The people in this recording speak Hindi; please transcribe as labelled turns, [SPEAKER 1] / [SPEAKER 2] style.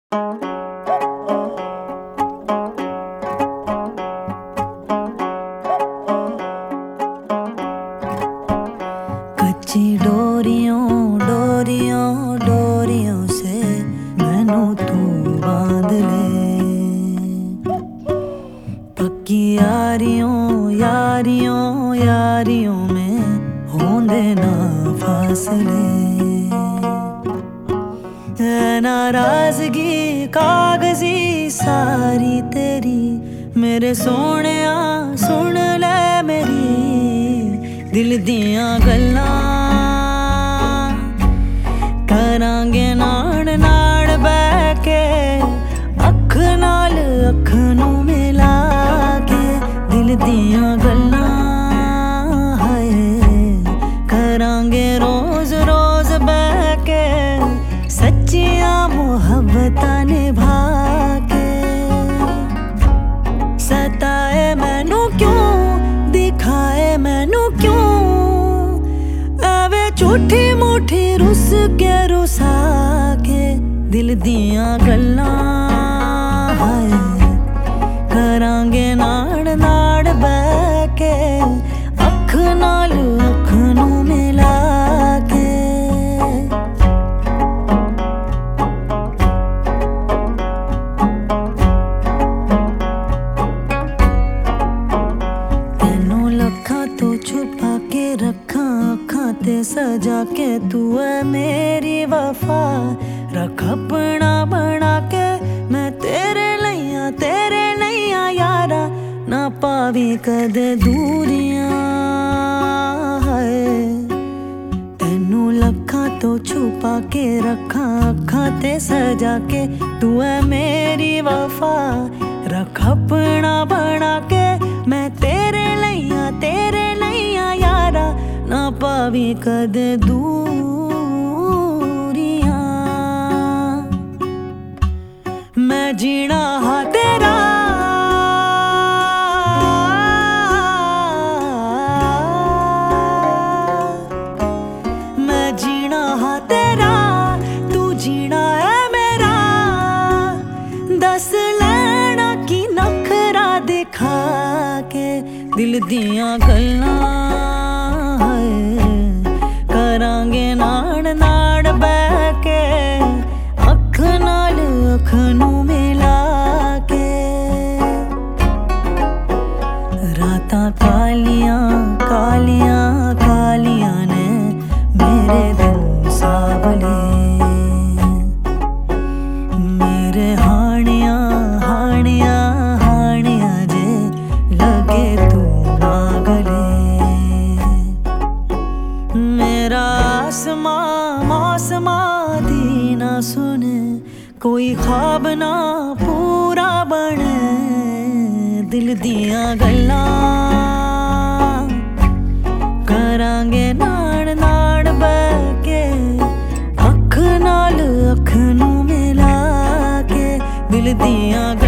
[SPEAKER 1] कच्ची डोरियों डोरियों डोरियों से मैनू तू बांध ले, पक्की यारियों यारियों यारियों में होंदे ना फासले। नाराजगी कागजी सारी तेरी, मेरे सोहणिया सुन ले मेरी दिल दियां गल्लां। करांगे नाड़ नाड़ बह के अख नाल अख नू मिला के, दिल दियां गल्लां हाय करांगे रोज रोज बह के, सच्चियां मुहब्बतां निभा के। सताए मैनू क्यों दिखाए मैनू क्यों, आवे झूठी मूठी रुस के रुसा के, दिल दियां गल्लां हाय करांगे नाड़ नाड़ बह के, अख नाल अख नू मिला के। तेनू लखां तो छुपा के रखा अखां ते सजा के, तू है मेरी वफा रख अपना बना के। मैं तेरे लइया यारा ना पावी कदे दूरियां हाय। तेनू लखां तो छुपा के रखा अखां ते सजा के, तू है मेरी वफा रख अपना बना के। मैं तेरे लइया यारा ना पावी कदे दूरियां। मैं जीना हा तेरा मैं जीना हा तेरा, तू जीना है मेरा। दस लेना की नखरा दिखा के, दिल दियां गल्लां हाय करांगे नाड़ नाड़ बह के, अख नाल अख नू मिला के। रातां कालियां कालियां कालियां ने मेरे दिन सावले, मेरे हानियां हानियां हानियां जे लगे तू ना गले। मेरा आसमां मौसमां दी ना सुने, कोई ख्वाब ना पूरा बने, दिल दियां गल्लां करांगे नाड़ नाड़ बह के, अख नाल अख नू मिला के, दिल दियां